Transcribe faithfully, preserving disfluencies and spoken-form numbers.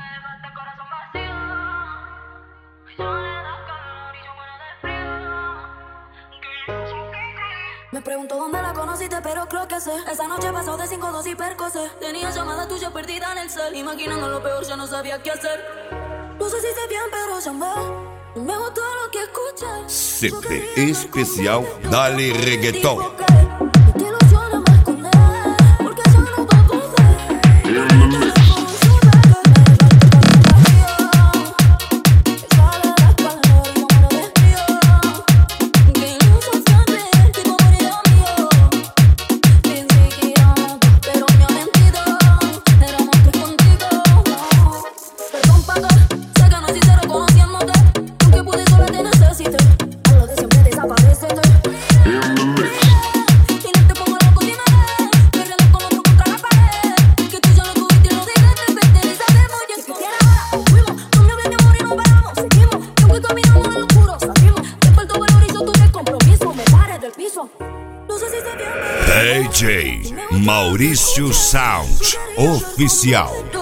Me pregunto dónde la conociste, pero creo que sé. Esa noche pasó de cinco dos y percocé. Tenía llamada tuya perdida en el cel. Imaginando lo peor, ya no sabía qué hacer. No sé si sé bien, pero llamé. Me gustó lo que escuché. C D especial Dale Reggaetón. Te ilusiona más con él, porque ya no va a poder. D J Maurício Sound Oficial.